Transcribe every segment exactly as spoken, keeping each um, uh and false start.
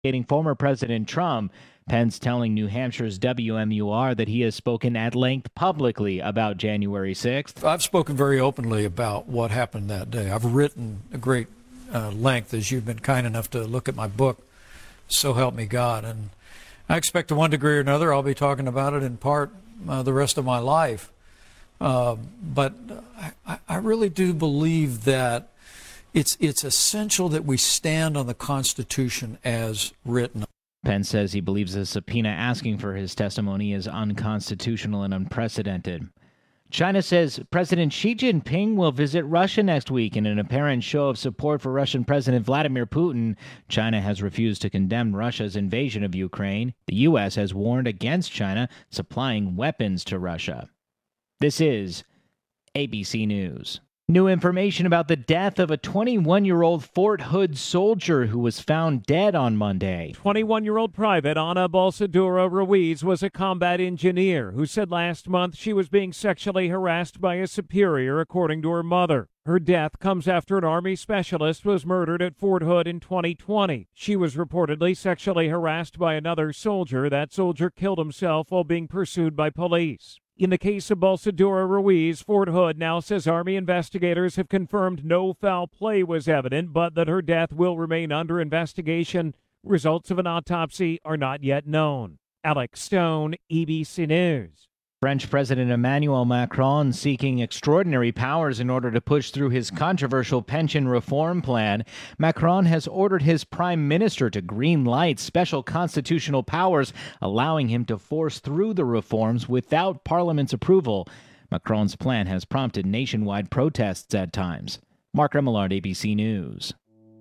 Former President Trump. Pence telling New Hampshire's W M U R that he has spoken at length publicly about January sixth. I've spoken very openly about what happened that day. I've written a great uh, length, as you've been kind enough to look at my book, So Help Me God. And I expect to one degree or another I'll be talking about it in part uh, the rest of my life. Uh, but I, I really do believe that it's it's essential that we stand on the Constitution as written. Pence says he believes the subpoena asking for his testimony is unconstitutional and unprecedented. China says President Xi Jinping will visit Russia next week in an apparent show of support for Russian President Vladimir Putin. China has refused to condemn Russia's invasion of Ukraine. The U S has warned against China supplying weapons to Russia. This is A B C News. New information about the death of a twenty-one-year-old Fort Hood soldier who was found dead on Monday. twenty-one-year-old Private Ana Balsadura Ruiz was a combat engineer who said last month she was being sexually harassed by a superior, according to her mother. Her death comes after an Army specialist was murdered at Fort Hood in twenty twenty. She was reportedly sexually harassed by another soldier. That soldier killed himself while being pursued by police. In the case of Balsadura Ruiz, Fort Hood now says Army investigators have confirmed no foul play was evident, but that her death will remain under investigation. Results of an autopsy are not yet known. Alex Stone, A B C News. French President Emmanuel Macron seeking extraordinary powers in order to push through his controversial pension reform plan. Macron has ordered his prime minister to green light special constitutional powers, allowing him to force through the reforms without parliament's approval. Macron's plan has prompted nationwide protests at times. Mark Remillard, A B C News.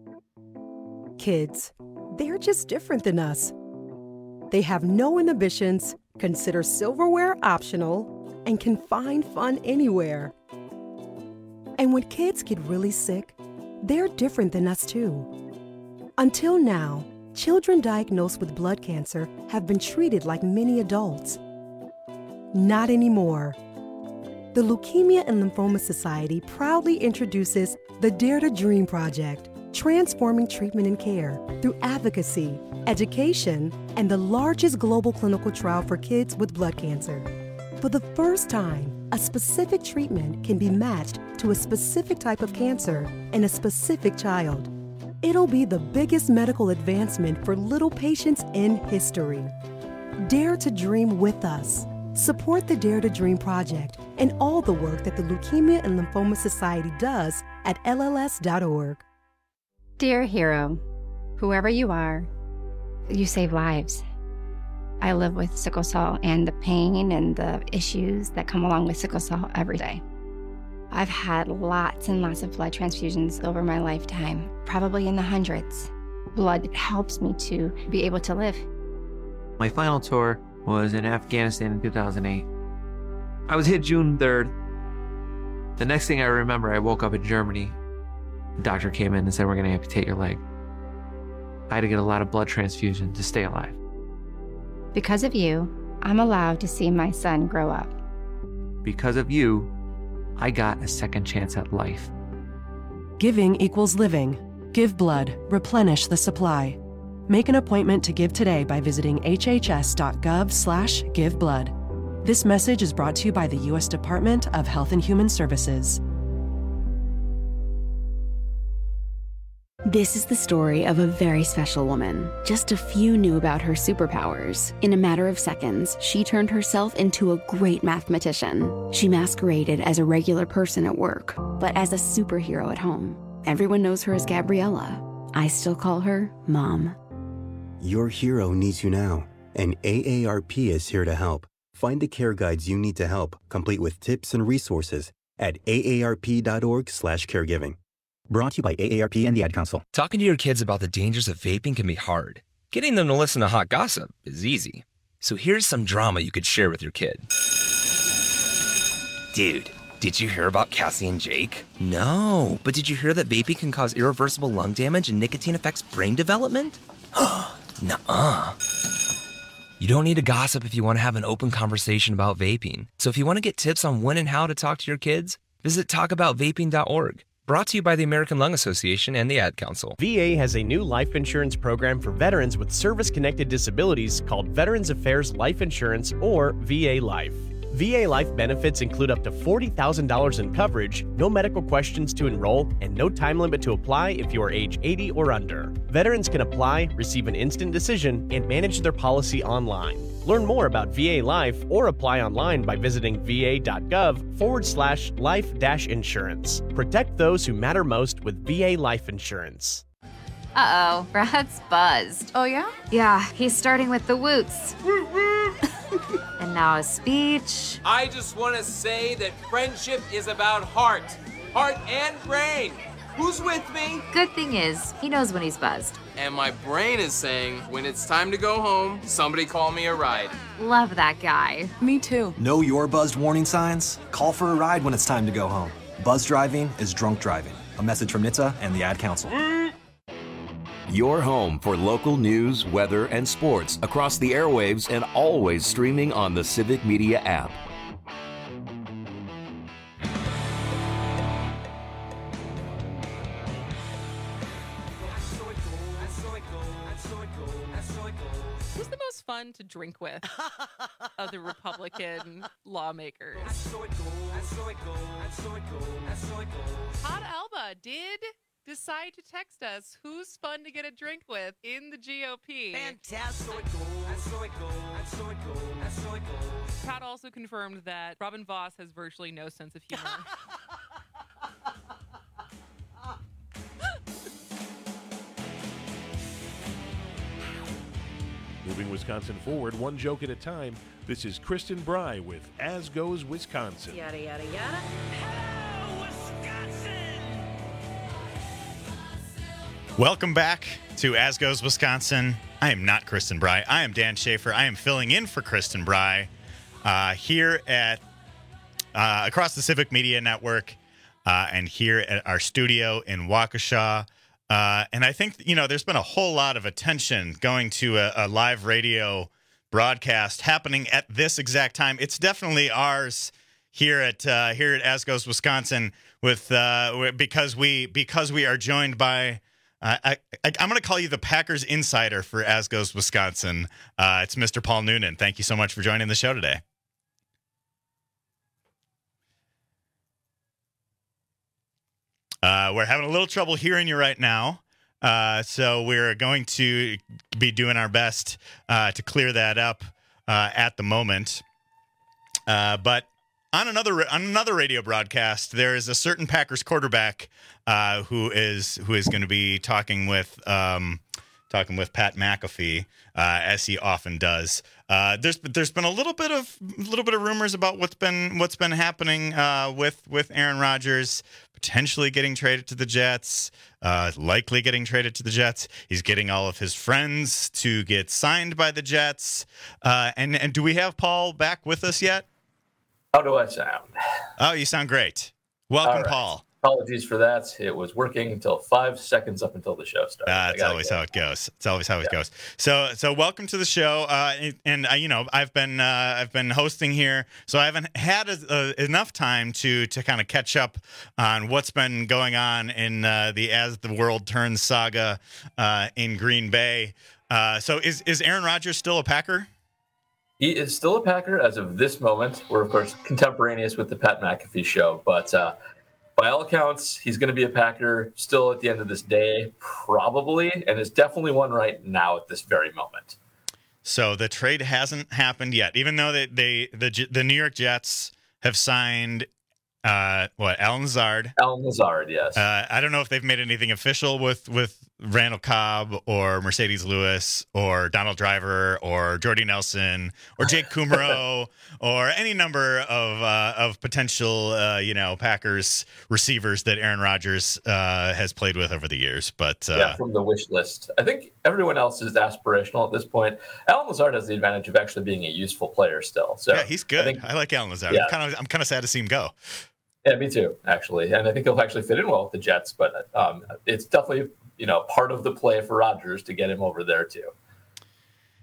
Kids, they're just different than us. They have no inhibitions, consider silverware optional, and can find fun anywhere. And when kids get really sick, they're different than us too. Until now, children diagnosed with blood cancer have been treated like many adults. Not anymore. The Leukemia and Lymphoma Society proudly introduces the Dare to Dream Project, transforming treatment and care through advocacy, education, and the largest global clinical trial for kids with blood cancer. For the first time, a specific treatment can be matched to a specific type of cancer in a specific child. It'll be the biggest medical advancement for little patients in history. Dare to dream with us. Support the Dare to Dream Project and all the work that the Leukemia and Lymphoma Society does at L L S dot org. Dear hero, whoever you are, you save lives. I live with sickle cell and the pain and the issues that come along with sickle cell every day. I've had lots and lots of blood transfusions over my lifetime, probably in the hundreds. Blood helps me to be able to live. My final tour was in Afghanistan in two thousand eight. I was hit June third. The next thing I remember, I woke up in Germany. The doctor came in and said, "We're going to amputate your leg." I had to get a lot of blood transfusion to stay alive. Because of you, I'm allowed to see my son grow up. Because of you, I got a second chance at life. Giving equals living. Give blood. Replenish the supply. Make an appointment to give today by visiting hhs.gov slash give blood. This message is brought to you by the U S Department of Health and Human Services. This is the story of a very special woman. Just a few knew about her superpowers. In a matter of seconds, she turned herself into a great mathematician. She masqueraded as a regular person at work, but as a superhero at home. Everyone knows her as Gabriella. I still call her Mom. Your hero needs you now, and A A R P is here to help. Find the care guides you need to help, complete with tips and resources at aarp.org slash caregiving. Brought to you by A A R P and the Ad Council. Talking to your kids about the dangers of vaping can be hard. Getting them to listen to hot gossip is easy. So here's some drama you could share with your kid. Dude, did you hear about Cassie and Jake? No, but did you hear that vaping can cause irreversible lung damage and nicotine affects brain development? Nuh-uh. You don't need to gossip if you want to have an open conversation about vaping. So if you want to get tips on when and how to talk to your kids, visit talk about vaping dot org. Brought to you by the American Lung Association and the Ad Council. V A has a new life insurance program for veterans with service-connected disabilities called Veterans Affairs Life Insurance, or V A Life. V A Life benefits include up to forty thousand dollars in coverage, no medical questions to enroll, and no time limit to apply if you are age eighty or under. Veterans can apply, receive an instant decision, and manage their policy online. Learn more about V A Life or apply online by visiting va.gov forward slash life dash insurance. Protect those who matter most with V A Life Insurance. Uh-oh, Brad's buzzed. Oh, yeah? Yeah, he's starting with the woots. And now a speech. I just want to say that friendship is about heart. Heart and brain. Who's with me? Good thing is, he knows when he's buzzed. And my brain is saying, when it's time to go home, somebody call me a ride. Love that guy. Me too. Know your buzzed warning signs? Call for a ride when it's time to go home. Buzz driving is drunk driving. A message from N H T S A and the Ad Council. Your home for local news, weather, and sports across the airwaves and always streaming on the Civic Media app. Who's the most fun to drink with of the Republican lawmakers? Todd Alba did decide to text us who's fun to get a drink with in the G O P. Fantastic. Todd also confirmed that Robin Voss has virtually no sense of humor. Moving Wisconsin forward, one joke at a time. This is Kristen Bry with As Goes Wisconsin. Yada, yada, yada. Hello, Wisconsin! Welcome back to As Goes Wisconsin. I am not Kristen Bry. I am Dan Schaefer. I am filling in for Kristen Bry uh, here at uh, across the Civic Media Network uh, and here at our studio in Waukesha. Uh, and I think, you know, there's been a whole lot of attention going to a, a live radio broadcast happening at this exact time. It's definitely ours here at uh, here at As Goes Wisconsin with uh, because we because we are joined by uh, I, I, I'm going to call you the Packers insider for As Goes Wisconsin. Uh, it's Mister Paul Noonan. Thank you so much for joining the show today. Uh, we're having a little trouble hearing you right now, uh, so we're going to be doing our best uh, to clear that up uh, at the moment. Uh, but on another on another radio broadcast, there is a certain Packers quarterback uh, who is who is going to be talking with um, talking with Pat McAfee, uh, as he often does. Uh, there's there's been a little bit of little bit of rumors about what's been what's been happening uh, with with Aaron Rodgers. Potentially getting traded to the Jets, uh, likely getting traded to the Jets. He's getting all of his friends to get signed by the Jets. Uh, and, and do we have Paul back with us yet? How do I sound? Oh, you sound great. Welcome, right. Paul. Apologies for that. It was working until five seconds up until the show started. Uh, that's always go. how it goes. It's always how it yeah. goes. So, so welcome to the show. Uh, and, and uh, you know, I've been uh, I've been hosting here, so I haven't had a, a, enough time to to kind of catch up on what's been going on in uh, the As the World Turns saga uh, in Green Bay. Uh, so, is is Aaron Rodgers still a Packer? He is still a Packer as of this moment. We're of course contemporaneous with the Pat McAfee show, but. Uh, By all accounts, he's going to be a Packer still at the end of this day, probably, and is definitely one right now at this very moment. So the trade hasn't happened yet, even though they, they the the New York Jets have signed uh, what Allen Lazard. Allen Lazard, yes. Uh, I don't know if they've made anything official with with Randall Cobb or Mercedes Lewis or Donald Driver or Jordy Nelson or Jake Kumro or any number of uh, of potential uh, you know Packers receivers that Aaron Rodgers uh, has played with over the years. But uh, yeah, from the wish list, I think everyone else is aspirational at this point. Allen Lazard has the advantage of actually being a useful player still. So yeah, he's good. I, think, I like Allen Lazard. Yeah. I'm kind of I'm kind of sad to see him go. Yeah, me too, actually, and I think he'll actually fit in well with the Jets. But um, it's definitely you know part of the play for Rodgers to get him over there too.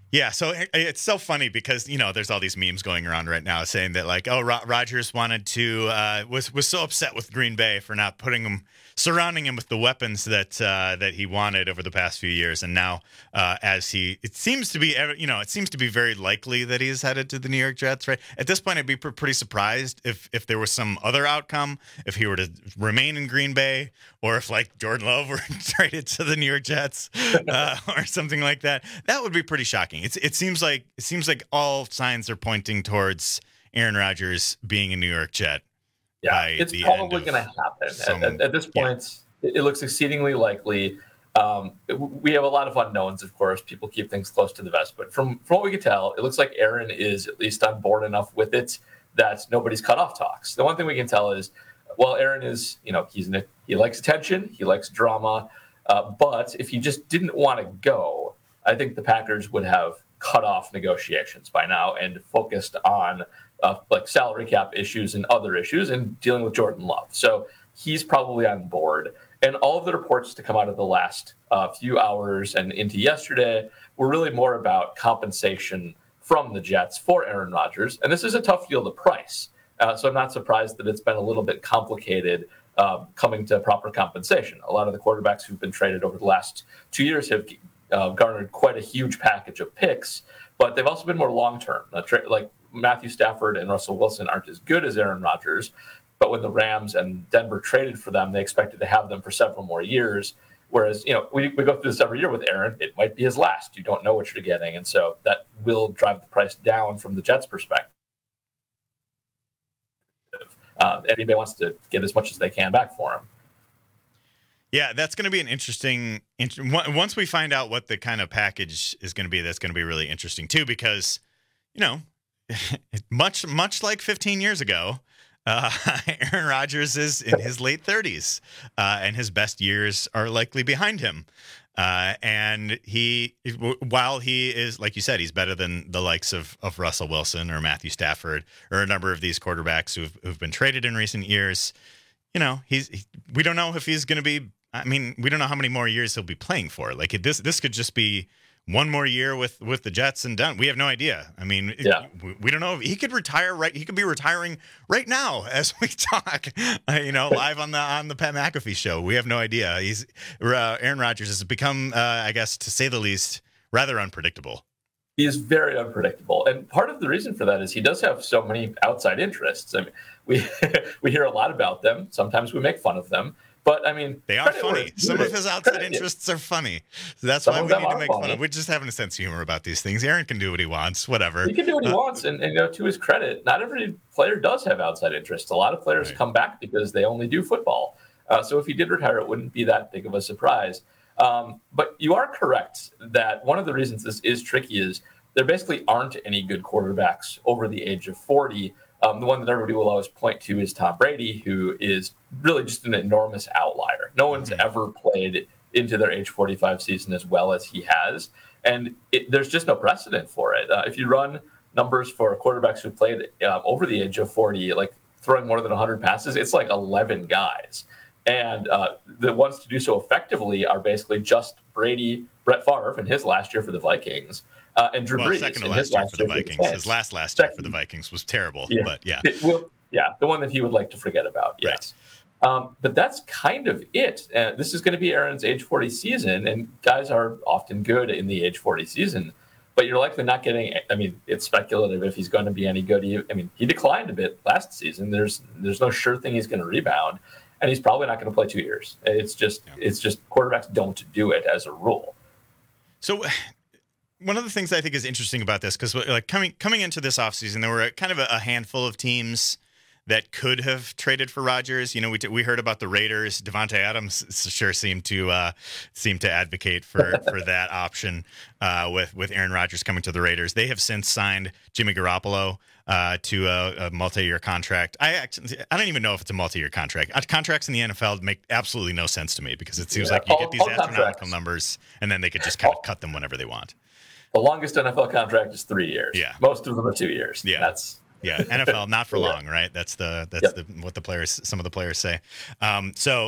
Yeah, so it's so funny because, you know, there's all these memes going around right now saying that, like, oh, Ro- Rodgers wanted to, uh, was was so upset with Green Bay for not putting him, surrounding him with the weapons that uh, that he wanted over the past few years. And now, uh, as he, it seems to be, you know, it seems to be very likely that he's headed to the New York Jets, right? At this point, I'd be pr- pretty surprised if, if there was some other outcome, if he were to remain in Green Bay, or if, like, Jordan Love were traded to the New York Jets uh, or something like that. That would be pretty shocking. It's, it seems like it seems like all signs are pointing towards Aaron Rodgers being a New York Jet. Yeah, it's probably going to happen. Some, at, at, at this point, yeah. it looks exceedingly likely. Um, it, we have a lot of unknowns, of course. People keep things close to the vest. But from, from what we can tell, it looks like Aaron is at least on board enough with it that nobody's cut off talks. The one thing we can tell is, well, Aaron is, you know, he's he likes attention. He likes drama. Uh, but if he just didn't want to go, I think the Packers would have cut off negotiations by now and focused on uh, like salary cap issues and other issues and dealing with Jordan Love. So he's probably on board. And all of the reports to come out of the last uh, few hours and into yesterday were really more about compensation from the Jets for Aaron Rodgers. And this is a tough deal to price. Uh, so I'm not surprised that it's been a little bit complicated uh, coming to proper compensation. A lot of the quarterbacks who've been traded over the last two years have uh, garnered quite a huge package of picks, but they've also been more long-term. Uh, tra- like Matthew Stafford and Russell Wilson aren't as good as Aaron Rodgers, but when the Rams and Denver traded for them, they expected to have them for several more years. Whereas, you know, we, we go through this every year with Aaron. It might be his last. You don't know what you're getting. And so that will drive the price down from the Jets' perspective. Uh, anybody wants to get as much as they can back for him. Yeah, that's going to be an interesting. Int- once we find out what the kind of package is going to be, that's going to be really interesting too. Because, you know, much much like fifteen years ago, uh, Aaron Rodgers is in his late thirties, uh, and his best years are likely behind him. Uh, and he, while he is, like you said, he's better than the likes of, of Russell Wilson or Matthew Stafford or a number of these quarterbacks who've who've been traded in recent years. You know, he's he, we don't know if he's going to be. I mean, we don't know how many more years he'll be playing for. Like this, this could just be one more year with, with the Jets and done. We have no idea. I mean, yeah. we, we don't know if he could retire right. He could be retiring right now as we talk, uh, you know, live on the, on the Pat McAfee show. We have no idea. He's uh, Aaron Rodgers has become, uh, I guess, to say the least, rather unpredictable. He is very unpredictable. And part of the reason for that is he does have so many outside interests. I mean, we, we hear a lot about them. Sometimes we make fun of them. But, I mean, they are funny. Some of his outside interests are funny. So that's why we need to make fun of. We're just having a sense of humor about these things. Aaron can do what he wants, whatever. He can do what he uh, wants. And, and, you know, to his credit, not every player does have outside interests. A lot of players right. come back because they only do football. Uh, so if he did retire, it wouldn't be that big of a surprise. Um, but you are correct that one of the reasons this is tricky is there basically aren't any good quarterbacks over the age of forty. Um, the one that everybody will always point to is Tom Brady, who is really just an enormous outlier. No one's mm-hmm. ever played into their age forty-five season as well as he has. And it, there's just no precedent for it. Uh, if you run numbers for quarterbacks who played uh, over the age of forty, like throwing more than one hundred passes, it's like eleven guys. And uh, the ones to do so effectively are basically just Brady, Brett Favre in his last year for the Vikings, uh, and Drew well, Brees. Second to last year for the Vikings. For the his last last second. year for the Vikings was terrible, yeah. but yeah. It will, yeah, the one that he would like to forget about, yes. Right. Um, but that's kind of it. Uh, this is going to be Aaron's age forty season, and guys are often good in the age forty season. But you're likely not getting, I mean, it's speculative if he's going to be any good. He, I mean, he declined a bit last season. There's there's no sure thing he's going to rebound. And he's probably not going to play two years. It's just, yeah. it's just quarterbacks don't do it as a rule. So one of the things I think is interesting about this, because like coming coming into this offseason, there were a, kind of a, a handful of teams that could have traded for Rodgers. You know, we t- we heard about the Raiders. Devontae Adams sure seemed to uh, seemed to advocate for for that option uh, with with Aaron Rodgers coming to the Raiders. They have since signed Jimmy Garoppolo uh, to a, a multi-year contract. I actually, I don't even know if it's a multi-year contract. Uh, contracts in the N F L make absolutely no sense to me because it seems yeah, like you all, get these astronomical contracts. numbers and then they could just kind of cut them whenever they want. The longest N F L contract is three years. Yeah, most of them are two years. Yeah, that's. Yeah, N F L not for long, right? That's the that's yep. the what the players some of the players say. Um, so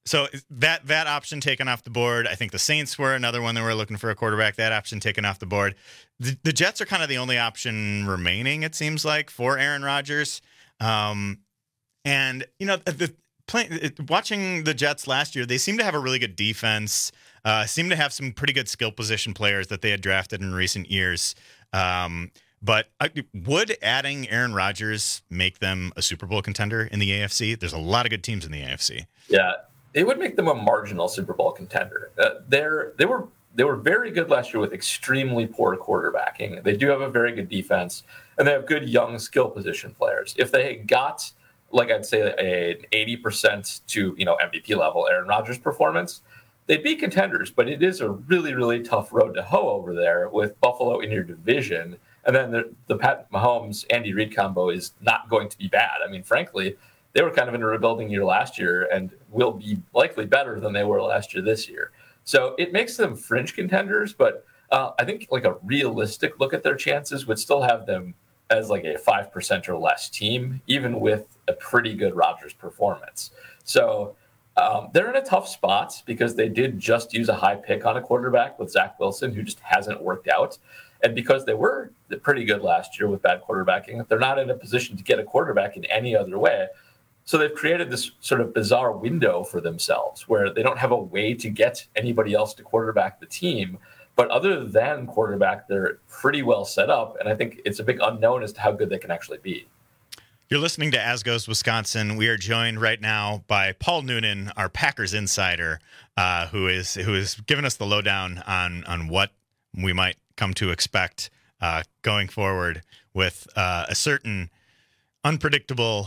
so that that option taken off the board. I think the Saints were another one that were looking for a quarterback. That option taken off the board. The, the Jets are kind of the only option remaining, it seems like, for Aaron Rodgers. Um, and, you know, the play, watching the Jets last year, they seem to have a really good defense, uh, seem to have some pretty good skill position players that they had drafted in recent years. Um, but uh, would adding Aaron Rodgers make them a Super Bowl contender in the A F C? There's a lot of good teams in the A F C. Yeah, it would make them a marginal Super Bowl contender. Uh, they're, they were They were very good last year with extremely poor quarterbacking. They do have a very good defense, and they have good young skill position players. If they got, like I'd say, an eighty percent to you know M V P level Aaron Rodgers performance, they'd be contenders. But it is a really, really tough road to hoe over there with Buffalo in your division. And then the, the Pat Mahomes, Andy Reid combo is not going to be bad. I mean, frankly, they were kind of in a rebuilding year last year and will be likely better than they were last year this year. So it makes them fringe contenders, but uh, I think like a realistic look at their chances would still have them as like a five percent or less team, even with a pretty good Rodgers performance. So um, they're in a tough spot because they did just use a high pick on a quarterback with Zach Wilson, who just hasn't worked out. And because they were pretty good last year with bad quarterbacking, they're not in a position to get a quarterback in any other way. So they've created this sort of bizarre window for themselves where they don't have a way to get anybody else to quarterback the team. But other than quarterback, they're pretty well set up. And I think it's a big unknown as to how good they can actually be. You're listening to As Goes Wisconsin. We are joined right now by Paul Noonan, our Packers insider, uh, who is who is giving us the lowdown on on what we might come to expect uh, going forward with uh, a certain unpredictable,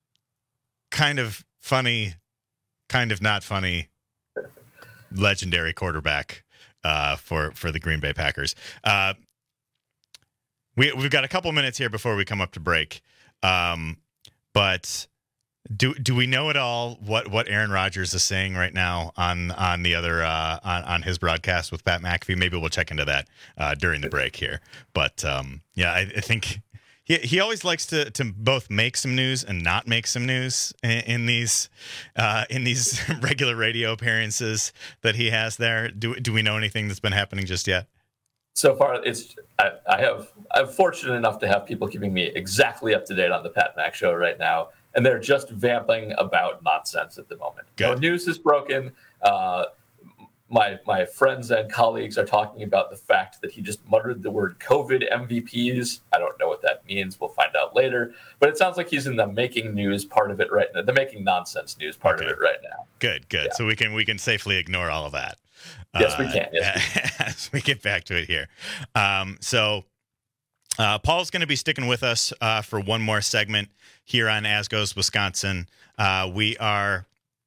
kind of funny, kind of not funny, legendary quarterback uh, for for the Green Bay Packers. Uh, we we've got a couple minutes here before we come up to break, um, but do do we know at all what, what Aaron Rodgers is saying right now on on the other uh, on on his broadcast with Pat McAfee? Maybe we'll check into that uh, during the break here. But um, yeah, I, I think. He he always likes to, to both make some news and not make some news in, in these uh, in these regular radio appearances that he has there. Do do we know anything that's been happening just yet? So far, it's I, I have I'm fortunate enough to have people keeping me exactly up to date on the Pat Mac Show right now, and they're just vamping about nonsense at the moment. Good. No news is broken. Uh, My my friends and colleagues are talking about the fact that he just muttered the word COVID M V Ps. I don't know what that means. We'll find out later. But it sounds like he's in the making news part of it right now, the making nonsense news part okay. of it right now. Good, good. Yeah. So we can we can safely ignore all of that. Yes, uh, we can. Yes, we can. As we get back to it here. Um, so uh, Paul's going to be sticking with us uh, for one more segment here on As Goes Wisconsin. Uh, we are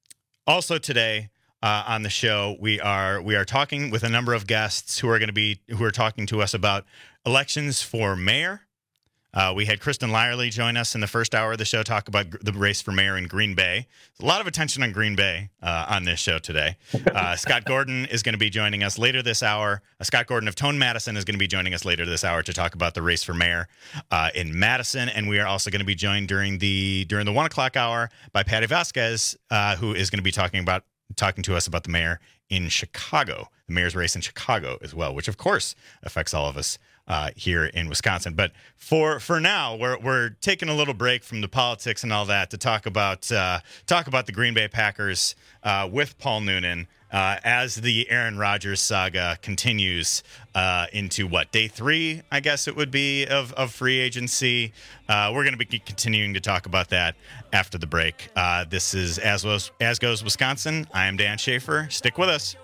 also today. Uh, on the show, we are we are talking with a number of guests who are going to be who are talking to us about elections for mayor. Uh, we had Kristen Lyerly join us in the first hour of the show, talk about gr- the race for mayor in Green Bay. A lot of attention on Green Bay uh, on this show today. Uh, Scott Gordon is going to be joining us later this hour. Uh, Scott Gordon of Tone Madison is going to be joining us later this hour to talk about the race for mayor uh, in Madison, and we are also going to be joined during the during the one o'clock hour by Patty Vasquez, uh, who is going to be talking about. talking to us about the mayor in Chicago, the mayor's race in Chicago as well, which of course affects all of us uh, here in Wisconsin. But for for now, we're we're taking a little break from the politics and all that to talk about uh, talk about the Green Bay Packers uh, with Paul Noonan uh, as the Aaron Rodgers saga continues uh, into what day three, I guess it would be of of free agency. Uh, we're going to be continuing to talk about that after the break. Uh, this is As Goes, As Goes Wisconsin. I am Dan Schaefer. Stick with us.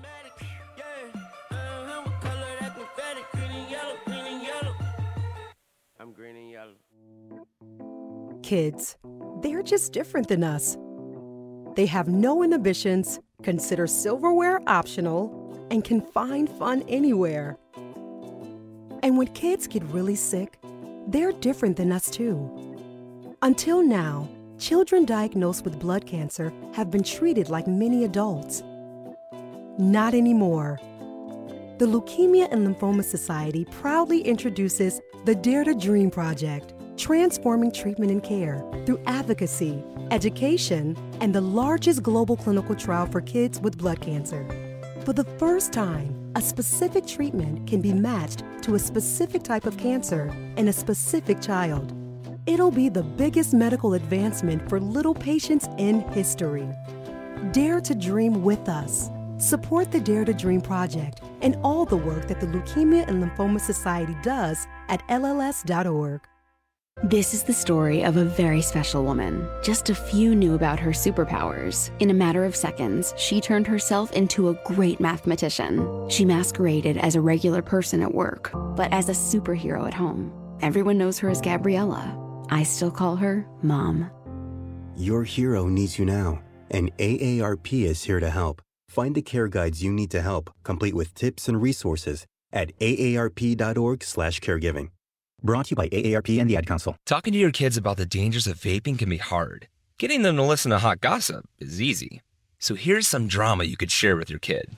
I'm green and yellow. Kids, they're just different than us. They have no inhibitions, consider silverware optional, and can find fun anywhere. And when kids get really sick, they're different than us too. Until now, children diagnosed with blood cancer have been treated like many adults. Not anymore. The Leukemia and Lymphoma Society proudly introduces the Dare to Dream Project, transforming treatment and care through advocacy, education, and the largest global clinical trial for kids with blood cancer. For the first time, a specific treatment can be matched to a specific type of cancer in a specific child. It'll be the biggest medical advancement for little patients in history. Dare to dream with us. Support the Dare to Dream Project and all the work that the Leukemia and Lymphoma Society does at L L S dot org. This is the story of a very special woman. Just a few knew about her superpowers. In a matter of seconds, she turned herself into a great mathematician. She masqueraded as a regular person at work, but as a superhero at home. Everyone knows her as Gabriella. I still call her Mom. Your hero needs you now, and A A R P is here to help. Find the care guides you need to help, complete with tips and resources at A A R P dot org slash caregiving. Brought to you by A A R P and the Ad Council. Talking to your kids about the dangers of vaping can be hard. Getting them to listen to hot gossip is easy. So here's some drama you could share with your kid.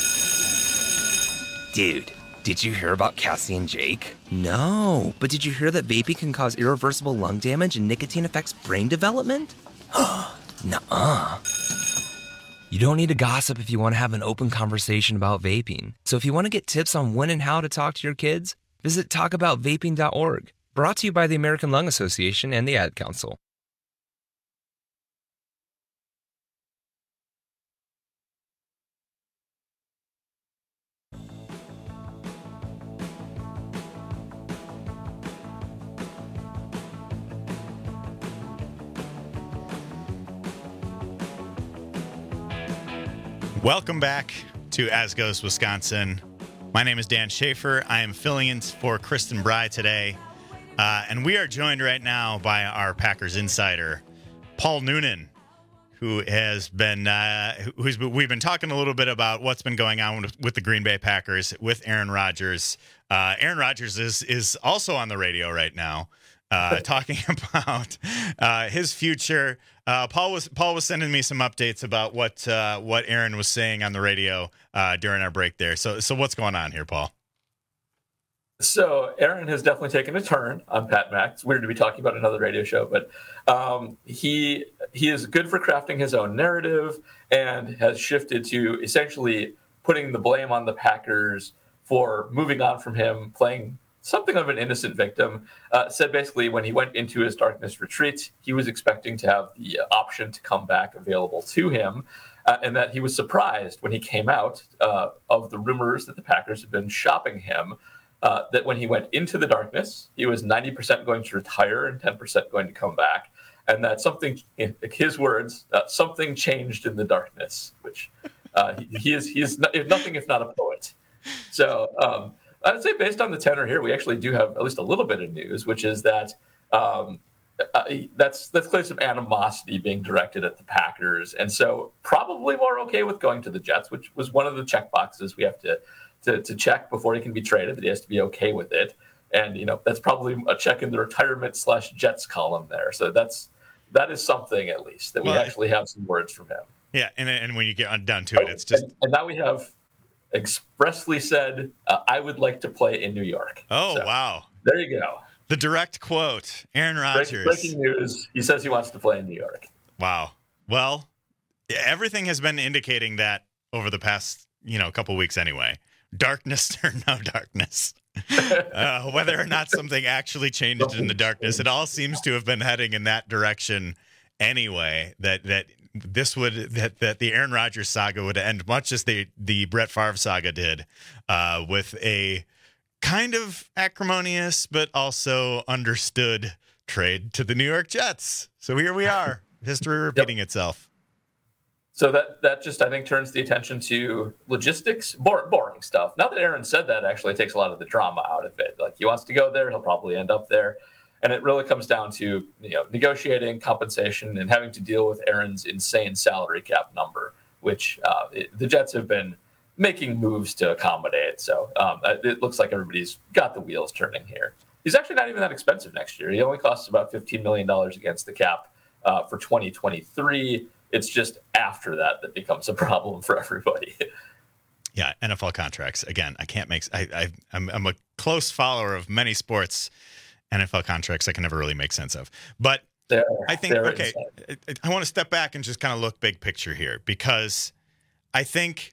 Dude, did you hear about Cassie and Jake? No, but did you hear that vaping can cause irreversible lung damage and nicotine affects brain development? Nuh-uh. You don't need to gossip if you want to have an open conversation about vaping. So if you want to get tips on when and how to talk to your kids, visit talk about vaping dot org. Brought to you by the American Lung Association and the Ad Council. Welcome back to As Goes Wisconsin. My name is Dan Schaefer. I am filling in for Kristen Bry today. Uh, and we are joined right now by our Packers insider, Paul Noonan, who has been, uh, who's been, we've been talking a little bit about what's been going on with, with the Green Bay Packers, with Aaron Rodgers. Uh, Aaron Rodgers is, is also on the radio right now, uh, talking about uh, his future. Uh, Paul was Paul was sending me some updates about what uh, what Aaron was saying on the radio uh, during our break there. So so what's going on here, Paul? So Aaron has definitely taken a turn on Pat Mack. It's weird to be talking about another radio show, but um, he he is good for crafting his own narrative and has shifted to essentially putting the blame on the Packers for moving on from him, playing something of an innocent victim. Uh, said basically when he went into his darkness retreat, he was expecting to have the option to come back available to him, uh, and that he was surprised when he came out uh, of the rumors that the Packers had been shopping him, uh, that when he went into the darkness, he was ninety percent going to retire and ten percent going to come back, and that something, in his words, uh, something changed in the darkness, which uh, he, he is he is if nothing if not a poet. So um, I'd say based on the tenor here, we actually do have at least a little bit of news, which is that um, uh, that's that's clearly some animosity being directed at the Packers, and so probably more okay with going to the Jets, which was one of the check boxes we have to, to to check before he can be traded, that he has to be okay with it. And you know that's probably a check in the retirement slash Jets column there. So that's that is something at least that we well, actually have some words from him. Yeah, and and when you get down to it, it's just and, and now we have expressly said, uh, I would like to play in New York. Oh, so, wow. There you go. The direct quote, Aaron Rodgers. Breaking news. He says he wants to play in New York. Wow. Well, everything has been indicating that over the past, you know, couple weeks anyway. Darkness or no darkness. uh, whether or not something actually changes in the darkness, it all seems to have been heading in that direction anyway, that that this would that that the Aaron Rodgers saga would end much as the the Brett Favre saga did, uh, with a kind of acrimonious but also understood trade to the New York Jets. So here we are, history repeating yep. itself. So that that just I think turns the attention to logistics, boring, boring stuff. Now that Aaron said that, actually takes a lot of the drama out of it. Like he wants to go there, he'll probably end up there. And it really comes down to, you know, negotiating compensation and having to deal with Aaron's insane salary cap number, which uh, it, the Jets have been making moves to accommodate. So um, it looks like everybody's got the wheels turning here. He's actually not even that expensive next year. He only costs about fifteen million dollars against the cap uh, for twenty twenty-three. It's just after that that becomes a problem for everybody. Yeah, N F L contracts. Again, I can't make. I, I I'm, I'm a close follower of many sports. N F L contracts I can never really make sense of. But They're, I think, okay, I, I want to step back and just kind of look big picture here, because I think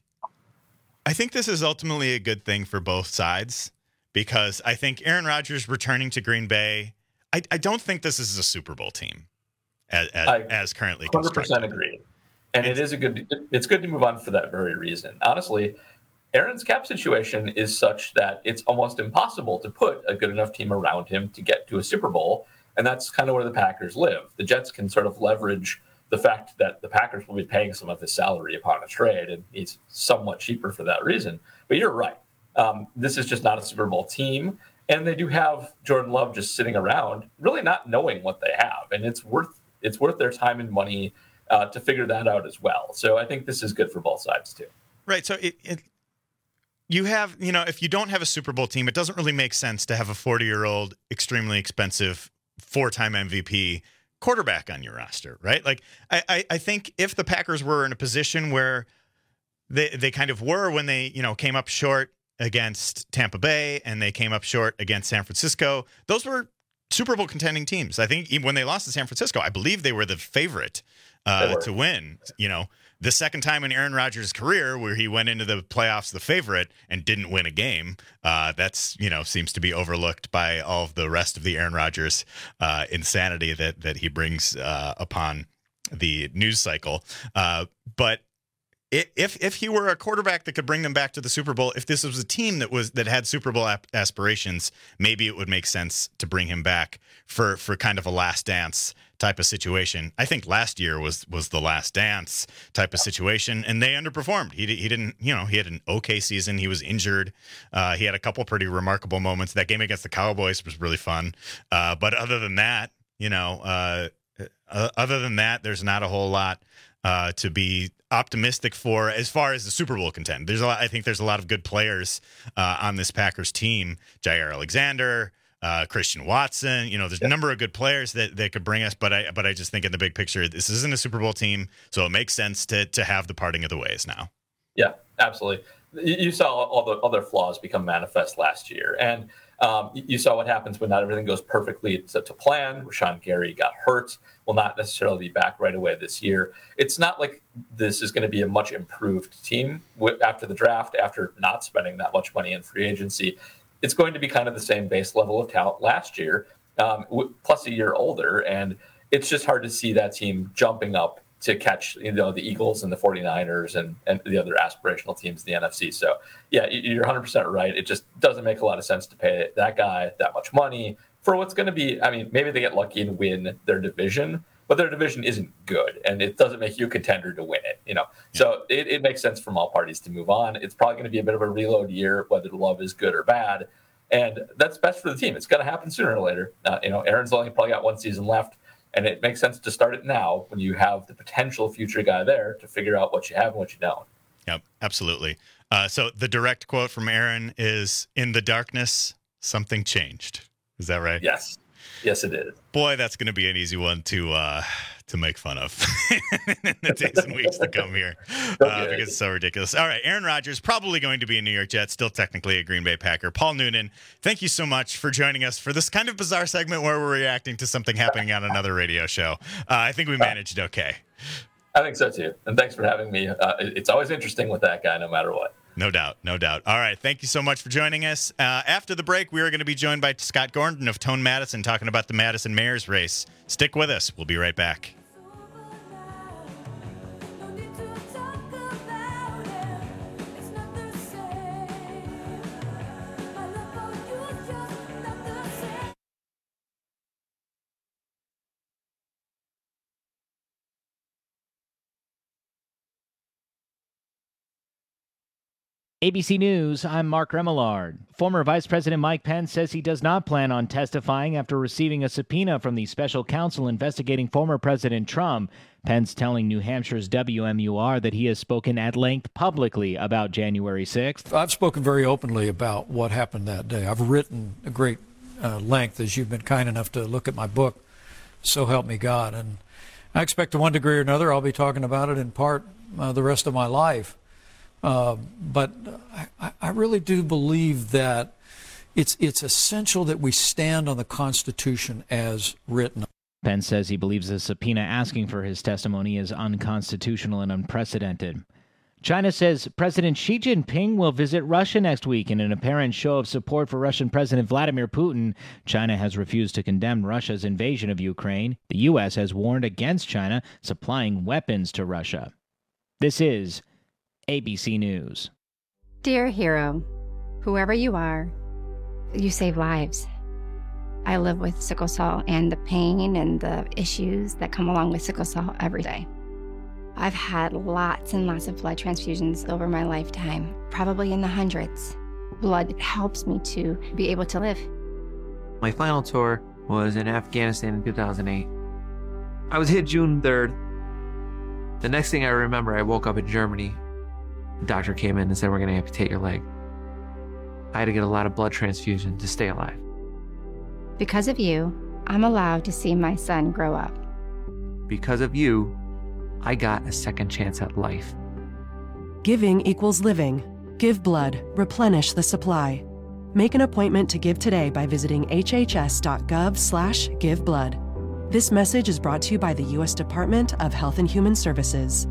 I think this is ultimately a good thing for both sides, because I think Aaron Rodgers returning to Green Bay, I, I don't think this is a Super Bowl team as, as, I as currently one hundred percent constructed. agree. And it is a good, it's good to move on for that very reason. Honestly, Aaron's cap situation is such that it's almost impossible to put a good enough team around him to get to a Super Bowl. And that's kind of where the Packers live. The Jets can sort of leverage the fact that the Packers will be paying some of his salary upon a trade, and he's somewhat cheaper for that reason. But you're right. Um, this is just not a Super Bowl team. And they do have Jordan Love just sitting around, really not knowing what they have. And it's worth it's worth their time and money uh, to figure that out as well. So I think this is good for both sides too. Right. So it, it you have, you know, if you don't have a Super Bowl team, it doesn't really make sense to have a forty-year-old, extremely expensive, four-time M V P quarterback on your roster, right? Like, I, I, I think if the Packers were in a position where they they kind of were when they, you know, came up short against Tampa Bay and they came up short against San Francisco, those were Super Bowl contending teams. I think even when they lost to San Francisco, I believe they were the favorite uh, to win. You know, the second time in Aaron Rodgers' career where he went into the playoffs the favorite and didn't win a game, uh, that's, you know, seems to be overlooked by all of the rest of the Aaron Rodgers uh, insanity that that he brings uh, upon the news cycle. Uh, but If if he were a quarterback that could bring them back to the Super Bowl, if this was a team that was that had Super Bowl ap- aspirations, maybe it would make sense to bring him back for for kind of a last dance type of situation. I think last year was was the last dance type of situation, and they underperformed. He he didn't, you know, he had an okay season. He was injured. Uh, he had a couple pretty remarkable moments. That game against the Cowboys was really fun. Uh, but other than that, you know, uh, other than that, there's not a whole lot Uh, to be optimistic for as far as the Super Bowl contend. There's a lot, I think there's a lot of good players uh, on this Packers team. Jair Alexander, uh, Christian Watson. You know, there's a number of good players that, that could bring us. But I but I just think in the big picture, this isn't a Super Bowl team, so it makes sense to to have the parting of the ways now. Yeah, absolutely. You, you saw all the other flaws become manifest last year, and um, you saw what happens when not everything goes perfectly to, to plan. Rashawn Gary got hurt. Will not necessarily be back right away this year. It's not like this is going to be a much improved team after the draft, after not spending that much money in free agency. It's going to be kind of the same base level of talent last year, um, plus a year older. And it's just hard to see that team jumping up to catch, you know, the Eagles and the 49ers and, and the other aspirational teams in the N F C. So, yeah, you're one hundred percent right. It just doesn't make a lot of sense to pay that guy that much money for what's going to be, I mean, maybe they get lucky and win their division, but their division isn't good, and it doesn't make you a contender to win it, you know. Yeah. So it, it makes sense from all parties to move on. It's probably going to be a bit of a reload year, whether the Love is good or bad, and that's best for the team. It's going to happen sooner or later. Uh, you know, Aaron's only probably got one season left, and it makes sense to start it now when you have the potential future guy there to figure out what you have and what you don't. Yep, absolutely. Uh, so the direct quote from Aaron is, "In the darkness, something changed." Is that right? Yes. Yes, it is. Boy, that's going to be an easy one to uh, to make fun of in the days and weeks to come here uh, because it's so ridiculous. All right, Aaron Rodgers, probably going to be a New York Jet, still technically a Green Bay Packer. Paul Noonan, thank you so much for joining us for this kind of bizarre segment where we're reacting to something happening on another radio show. Uh, I think we managed okay. I think so, too. And thanks for having me. Uh, it's always interesting with that guy, no matter what. No doubt. No doubt. All right. Thank you so much for joining us. Uh, after the break, we are going to be joined by Scott Gordon of Tone Madison talking about the Madison Mayor's race. Stick with us. We'll be right back. A B C News, I'm Mark Remillard. Former Vice President Mike Pence says he does not plan on testifying after receiving a subpoena from the special counsel investigating former President Trump. Pence telling New Hampshire's W M U R that he has spoken at length publicly about January sixth. I've spoken very openly about what happened that day. I've written a great uh, length, as you've been kind enough to look at my book, So Help Me God. And I expect to one degree or another I'll be talking about it in part uh, the rest of my life. Uh, but I, I really do believe that It's, it's essential that we stand on the Constitution as written. Pence says he believes the subpoena asking for his testimony is unconstitutional and unprecedented. China says President Xi Jinping will visit Russia next week in an apparent show of support for Russian President Vladimir Putin. China has refused to condemn Russia's invasion of Ukraine. The U S has warned against China supplying weapons to Russia. This is A B C News. Dear hero, whoever you are, you save lives. I live with sickle cell and the pain and the issues that come along with sickle cell every day. I've had lots and lots of blood transfusions over my lifetime, probably in the hundreds. Blood helps me to be able to live. My final tour was in Afghanistan in two thousand eight. I was hit June third. The next thing I remember, I woke up in Germany. The doctor came in and said, we're going to amputate your leg. I had to get a lot of blood transfusion to stay alive. Because of you, I'm allowed to see my son grow up. Because of you, I got a second chance at life. Giving equals living. Give blood. Replenish the supply. Make an appointment to give today by visiting hhs.gov slash give blood. This message is brought to you by the U S Department of Health and Human Services.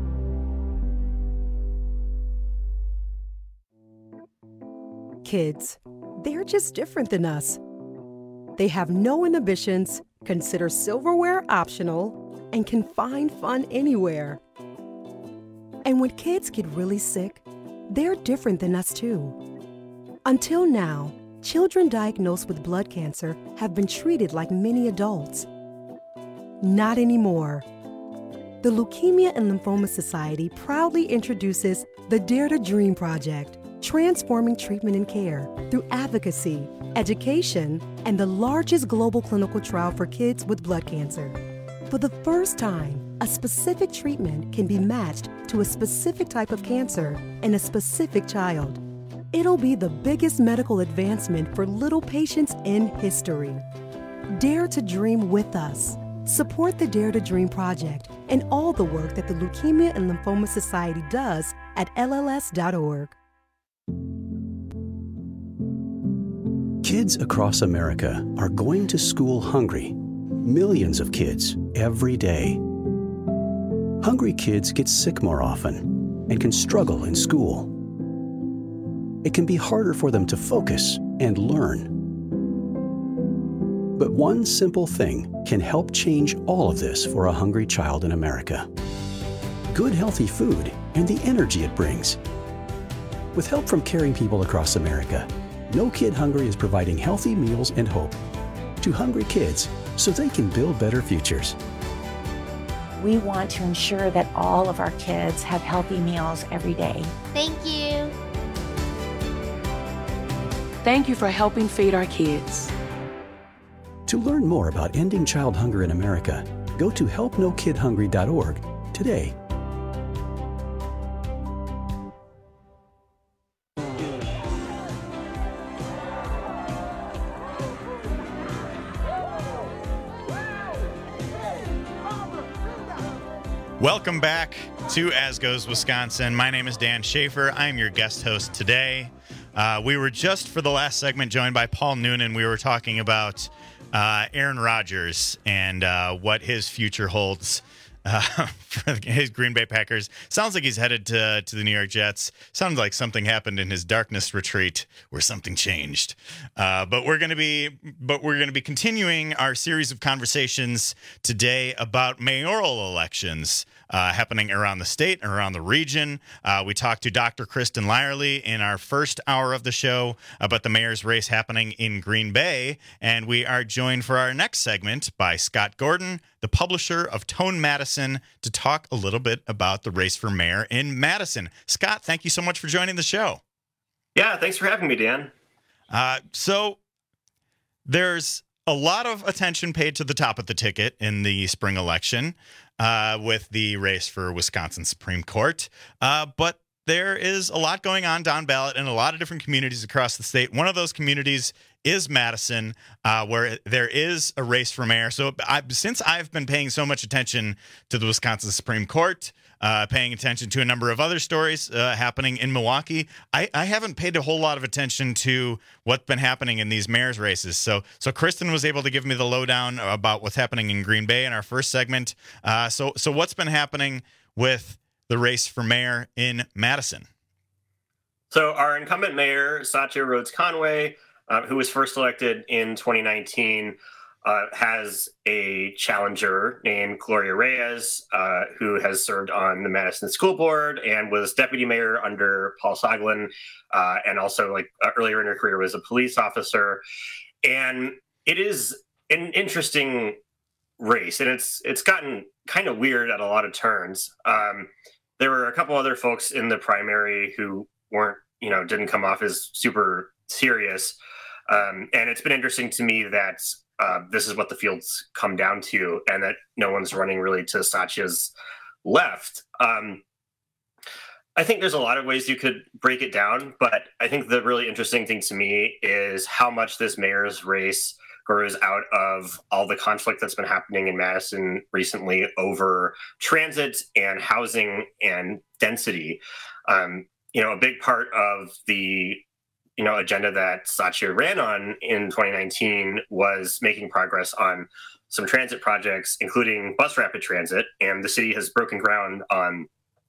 Kids, they're just different than us. They have no inhibitions, consider silverware optional, and can find fun anywhere. And when kids get really sick, they're different than us too. Until now, children diagnosed with blood cancer have been treated like many adults. Not anymore. The Leukemia and Lymphoma Society proudly introduces the Dare to Dream Project, transforming treatment and care through advocacy, education, and the largest global clinical trial for kids with blood cancer. For the first time, a specific treatment can be matched to a specific type of cancer in a specific child. It'll be the biggest medical advancement for little patients in history. Dare to dream with us. Support the Dare to Dream Project and all the work that the Leukemia and Lymphoma Society does at L L S dot org. Kids across America are going to school hungry. Millions of kids every day. Hungry kids get sick more often and can struggle in school. It can be harder for them to focus and learn. But one simple thing can help change all of this for a hungry child in America. Good, healthy food and the energy it brings. With help from caring people across America, No Kid Hungry is providing healthy meals and hope to hungry kids so they can build better futures. We want to ensure that all of our kids have healthy meals every day. Thank you. Thank you for helping feed our kids. To learn more about ending child hunger in America, go to help no kid hungry dot org today. Welcome back to As Goes Wisconsin. My name is Dan Schaefer. I'm your guest host today. Uh, we were just, for the last segment, joined by Paul Noonan. We were talking about uh, Aaron Rodgers and uh, what his future holds uh, for his Green Bay Packers. Sounds like he's headed to, to the New York Jets. Sounds like something happened in his darkness retreat where something changed. Uh, but we're going to be, but we're going to be continuing our series of conversations today about mayoral elections. Uh, happening around the state and around the region. Uh, we talked to Doctor Kristen Lyerly in our first hour of the show about the mayor's race happening in Green Bay. And we are joined for our next segment by Scott Gordon, the publisher of Tone Madison, to talk a little bit about the race for mayor in Madison. Scott, thank you so much for joining the show. Yeah, thanks for having me, Dan. Uh, so there's a lot of attention paid to the top of the ticket in the spring election. Uh, with the race for Wisconsin Supreme Court. Uh, but there is a lot going on down ballot in a lot of different communities across the state. One of those communities is Madison, uh, where there is a race for mayor. So I, since I've been paying so much attention to the Wisconsin Supreme Court, uh, paying attention to a number of other stories uh, happening in Milwaukee. I, I haven't paid a whole lot of attention to what's been happening in these mayor's races. So so Kristen was able to give me the lowdown about what's happening in Green Bay in our first segment. Uh, so so what's been happening with the race for mayor in Madison? So our incumbent mayor, Satya Rhodes Conway, uh, who was first elected in twenty nineteen, uh, has a challenger named Gloria Reyes, uh, who has served on the Madison School Board and was deputy mayor under Paul Soglin, uh, and also like uh, earlier in her career was a police officer. And it is an interesting race, and it's it's gotten kind of weird at a lot of turns. Um, there were a couple other folks in the primary who weren't, you know, didn't come off as super serious. Um, and it's been interesting to me that uh, this is what the field's come down to, and that no one's running really to Satya's left. Um, I think there's a lot of ways you could break it down, but I think the really interesting thing to me is how much this mayor's race grows out of all the conflict that's been happening in Madison recently over transit and housing and density. Um, you know, a big part of the, you know, agenda that Satya ran on in twenty nineteen was making progress on some transit projects, including bus rapid transit. And the city has broken ground on,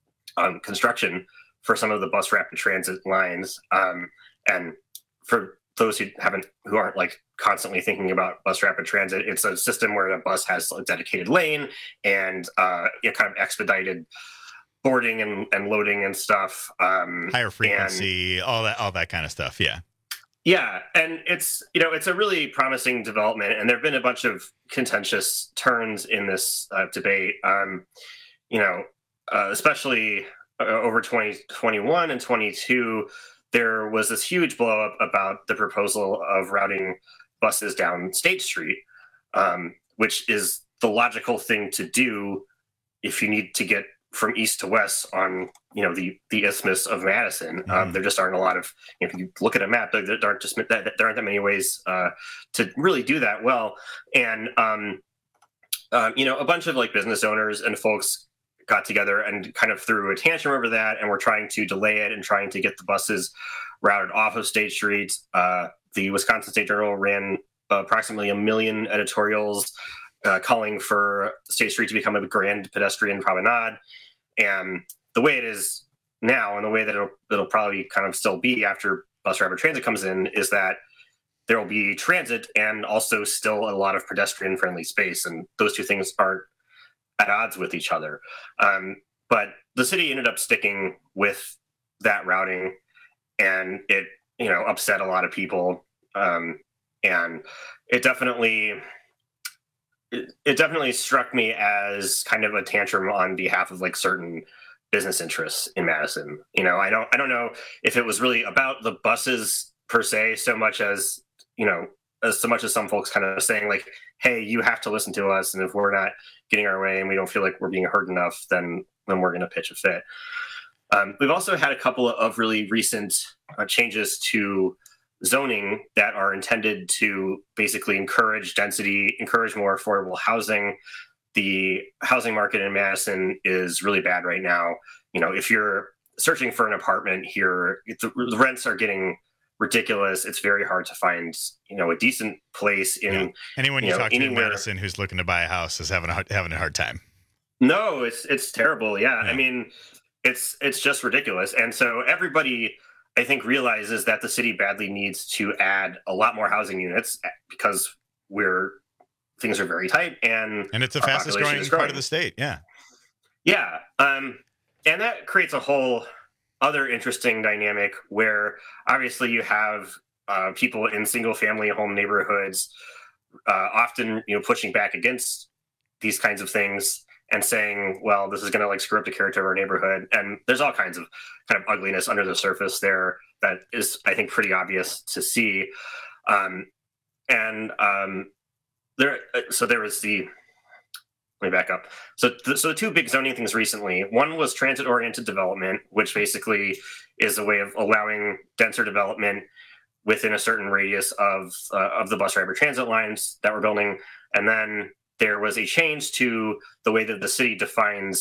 on construction for some of the bus rapid transit lines. Um, and for those who haven't, who aren't like constantly thinking about bus rapid transit, it's a system where a bus has a dedicated lane and uh, it kind of expedited boarding and, and loading and stuff. Um, Higher frequency, and, all that, all that kind of stuff. Yeah. Yeah. And it's, you know, it's a really promising development, and there've been a bunch of contentious turns in this uh, debate. Um, you know, uh, especially uh, over twenty twenty-one and twenty-two, there was this huge blow up about the proposal of routing buses down State Street, um, which is the logical thing to do if you need to get from east to west on, you know, the the isthmus of Madison. Mm-hmm. Um, there just aren't a lot of, you know, if you look at a map, there, there aren't just that, there aren't that many ways uh, to really do that well. And um, um, you know, a bunch of like business owners and folks got together and kind of threw a tantrum over that, and we're trying to delay it and trying to get the buses routed off of State Street. Uh, the Wisconsin State Journal ran uh, approximately a million editorials uh, calling for State Street to become a grand pedestrian promenade. And the way it is now, and the way that it'll, it'll probably kind of still be after bus rapid transit comes in, is that there will be transit and also still a lot of pedestrian friendly space. And those two things aren't at odds with each other. Um, but the city ended up sticking with that routing, and it, you know, upset a lot of people. Um, and it definitely, it, it definitely struck me as kind of a tantrum on behalf of like certain business interests in Madison. You know, I don't, I don't know if it was really about the buses per se, so much as, you know, as so much as some folks kind of saying like, hey, you have to listen to us, and if we're not getting our way and we don't feel like we're being heard enough, then then we're going to pitch a fit. Um, we've also had a couple of really recent uh, changes to zoning that are intended to basically encourage density, encourage more affordable housing. The housing market in Madison is really bad right now. You know, if you're searching for an apartment here, the, the rents are getting ridiculous. It's very hard to find, you know, a decent place in yeah. anyone you, you know, talk to anywhere. in Madison who's looking to buy a house is having a having a hard time. No, it's it's terrible. Yeah. yeah. I mean, it's it's just ridiculous. And so everybody, I think, realizes that the city badly needs to add a lot more housing units because we're things are very tight, and and it's the fastest growing, growing part of the state. Yeah. Yeah. Um, and that creates a whole other interesting dynamic where obviously you have uh, people in single family home neighborhoods uh, often, you know, pushing back against these kinds of things and saying, well, this is going to like screw up the character of our neighborhood. And there's all kinds of kind of ugliness under the surface there that is, I think, pretty obvious to see. Um, and um, there, so there was the, let me back up. So, th- so the two big zoning things recently, one was transit-oriented development, which basically is a way of allowing denser development within a certain radius of uh, of the bus rapid transit lines that we're building. And then there was a change to the way that the city defines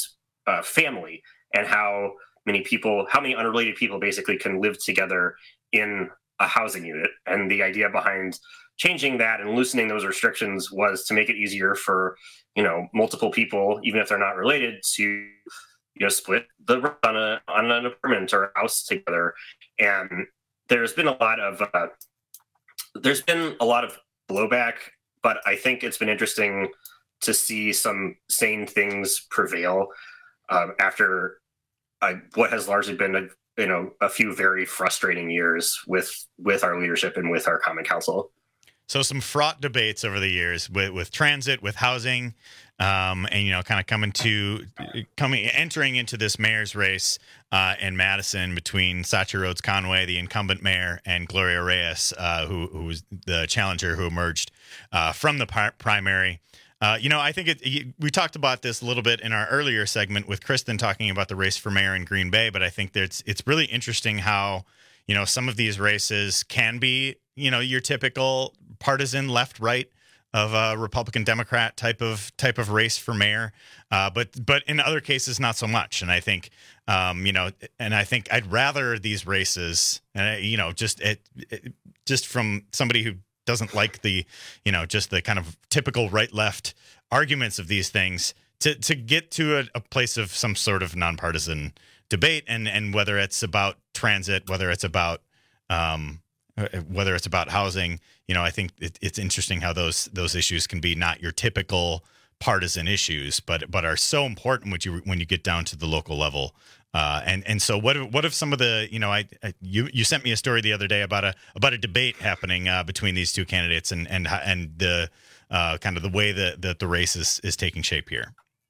uh, family and how many people, how many unrelated people basically can live together in a housing unit. And the idea behind changing that and loosening those restrictions was to make it easier for, you know, multiple people, even if they're not related, to, you know, split the rent on a on an apartment or a house together. And there's been a lot of uh, there's been a lot of blowback, but I think it's been interesting to see some sane things prevail um, after uh, what has largely been a you know a few very frustrating years with with our leadership and with our Common Council. So some fraught debates over the years with, with transit, with housing, um, and, you know, kind of coming to coming entering into this mayor's race uh, in Madison between Sacha Rhodes Conway, the incumbent mayor, and Gloria Reyes, uh, who, who was the challenger who emerged uh, from the par- primary. Uh, you know, I think it, we talked about this a little bit in our earlier segment with Kristen talking about the race for mayor in Green Bay, but I think that it's, it's really interesting how, you know, some of these races can be, you know, your typical partisan left right of a Republican Democrat type of type of race for mayor, uh, but but in other cases not so much. And I think um, you know, and I think I'd rather these races, and uh, you know, just it, it, just from somebody who doesn't like the, you know, just the kind of typical right left arguments of these things, to to get to a, a place of some sort of nonpartisan debate, and and whether it's about transit, whether it's about um, whether it's about housing, you know, I think it, it's interesting how those those issues can be not your typical partisan issues, but but are so important when you when you get down to the local level. Uh, and and so what if, what if some of the, you know, I, I you you sent me a story the other day about a about a debate happening uh, between these two candidates and and and the uh, kind of the way that, that the race is is taking shape here.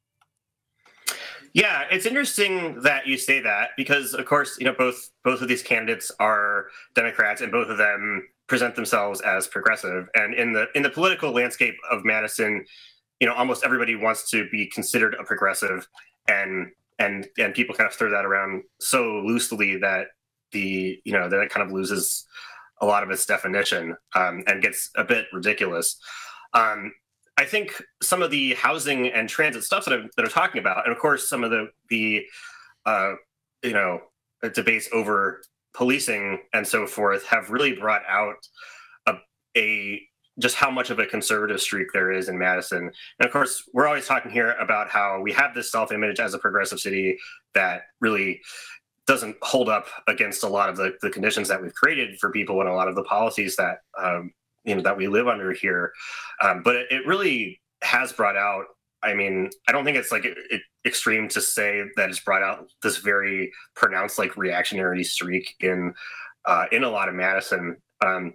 Yeah, it's interesting that you say that because, of course, you know, both both of these candidates are Democrats and both of them present themselves as progressive. And in the in the political landscape of Madison, you know, almost everybody wants to be considered a progressive, and and and people kind of throw that around so loosely that the you know that it kind of loses a lot of its definition um, and gets a bit ridiculous. Um, I think some of the housing and transit stuff that I'm, that I'm talking about, and of course some of the the uh, you know debates over policing and so forth, have really brought out a, a just how much of a conservative streak there is in Madison. And of course, we're always talking here about how we have this self-image as a progressive city that really doesn't hold up against a lot of the, the conditions that we've created for people and a lot of the policies that um, you know that we live under here. Um, but it, it really has brought out, I mean, I don't think it's like it, it, extreme to say that it's brought out this very pronounced like reactionary streak in uh, in a lot of Madison. Um,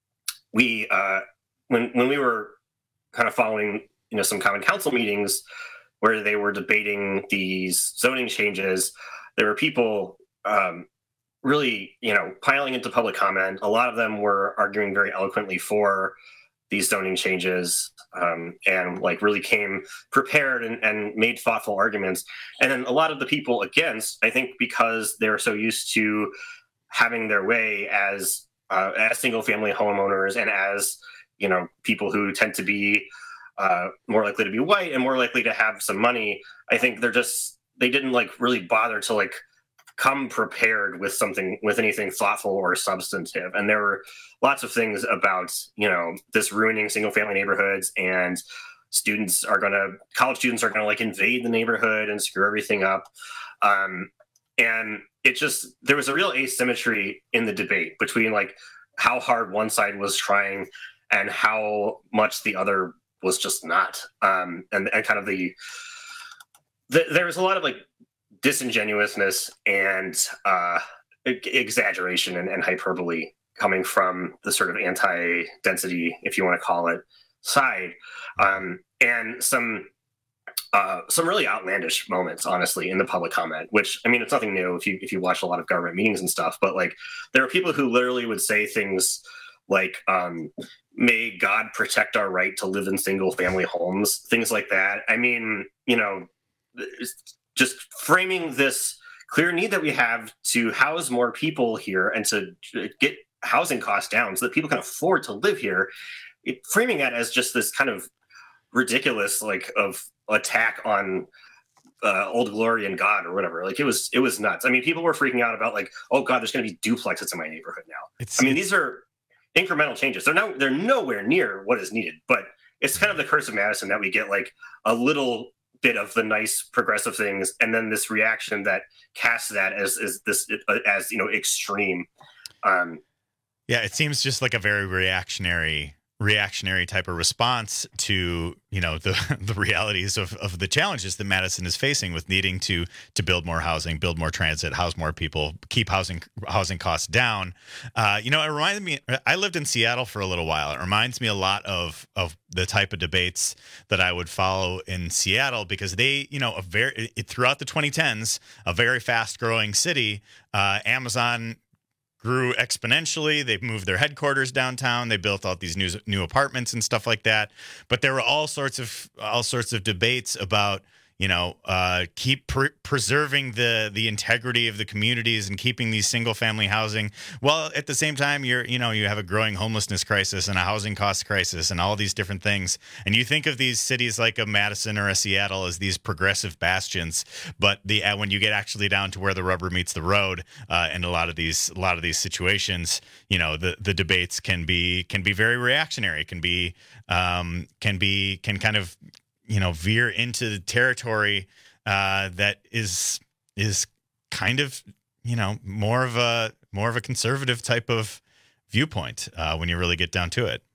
we uh, when when we were kind of following you know some Common Council meetings where they were debating these zoning changes, there were people um, really you know piling into public comment. A lot of them were arguing very eloquently for these zoning changes um, and like really came prepared and, and made thoughtful arguments. And then a lot of the people against, I think because they're so used to having their way as uh, as single family homeowners and as, you know, people who tend to be uh, more likely to be white and more likely to have some money, I think they're just, they didn't like really bother to like come prepared with something, with anything thoughtful or substantive. And there were lots of things about, you know, this ruining single family neighborhoods, and students are going to, college students are going to like invade the neighborhood and screw everything up. Um, and it just, there was a real asymmetry in the debate between like how hard one side was trying and how much the other was just not. Um, and, and kind of the, the, there was a lot of like disingenuousness and uh, exaggeration and, and hyperbole coming from the sort of anti-density, if you want to call it, side, um, and some uh, some really outlandish moments, honestly, in the public comment. Which, I mean, it's nothing new if you if you watch a lot of government meetings and stuff. But like, there are people who literally would say things like, um, "May God protect our right to live in single-family homes," things like that. I mean, you know, just framing this clear need that we have to house more people here and to get housing costs down so that people can afford to live here, it, framing that as just this kind of ridiculous like of attack on uh, Old Glory and God or whatever. Like it was it was nuts. I mean, people were freaking out about like, oh God, there's going to be duplexes in my neighborhood now. It's, I mean, it's, these are incremental changes. They're not they're nowhere near what is needed, but it's kind of the curse of Madison that we get like a little bit of the nice progressive things, and then this reaction that casts that as as this as you know extreme. Um, yeah, it seems just like a very reactionary reactionary type of response to, you know, the the realities of, of the challenges that Madison is facing with needing to to build more housing, build more transit, house more people, keep housing housing costs down. Uh, you know, it reminded me, I lived in Seattle for a little while. It reminds me a lot of of the type of debates that I would follow in Seattle, because they, you know, a very it, throughout the twenty tens, a very fast growing city, uh, Amazon grew exponentially. They've moved their headquarters downtown. They built all these new new apartments and stuff like that. But there were all sorts of all sorts of debates about, you know, uh, keep pre- preserving the the integrity of the communities and keeping these single family housing. Well, at the same time, you're you know you have a growing homelessness crisis and a housing cost crisis and all these different things. And you think of these cities like a Madison or a Seattle as these progressive bastions, but the uh, when you get actually down to where the rubber meets the road, uh, in a lot of these a lot of these situations, you know, the the debates can be can be very reactionary, can be um, can be can kind of you know, veer into territory uh, that is is kind of, you know, more of a more of a conservative type of viewpoint uh, when you really get down to it.